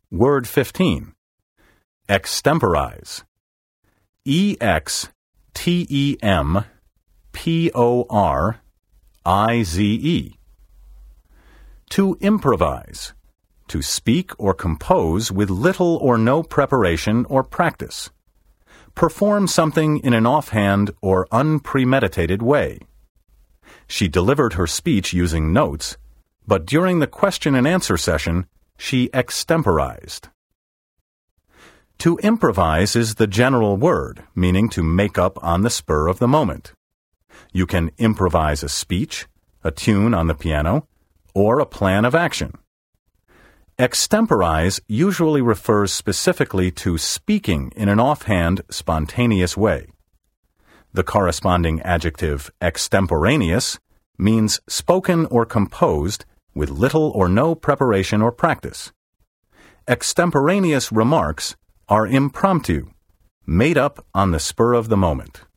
Word 15. Extemporize. E-X-T-E-M-P-O-R-I-Z-E. To improvise. To speak or compose with little or no preparation or practice. Perform something in an offhand or unpremeditated way. She delivered her speech using notes, but during the question and answer session, she extemporized. To improvise is the general word, meaning to make up on the spur of the moment. You can improvise a speech, a tune on the piano, or a plan of action. Extemporize usually refers specifically to speaking in an offhand, spontaneous way. The corresponding adjective extemporaneous means spoken or composed with little or no preparation or practice. Extemporaneous remarks are impromptu, made up on the spur of the moment.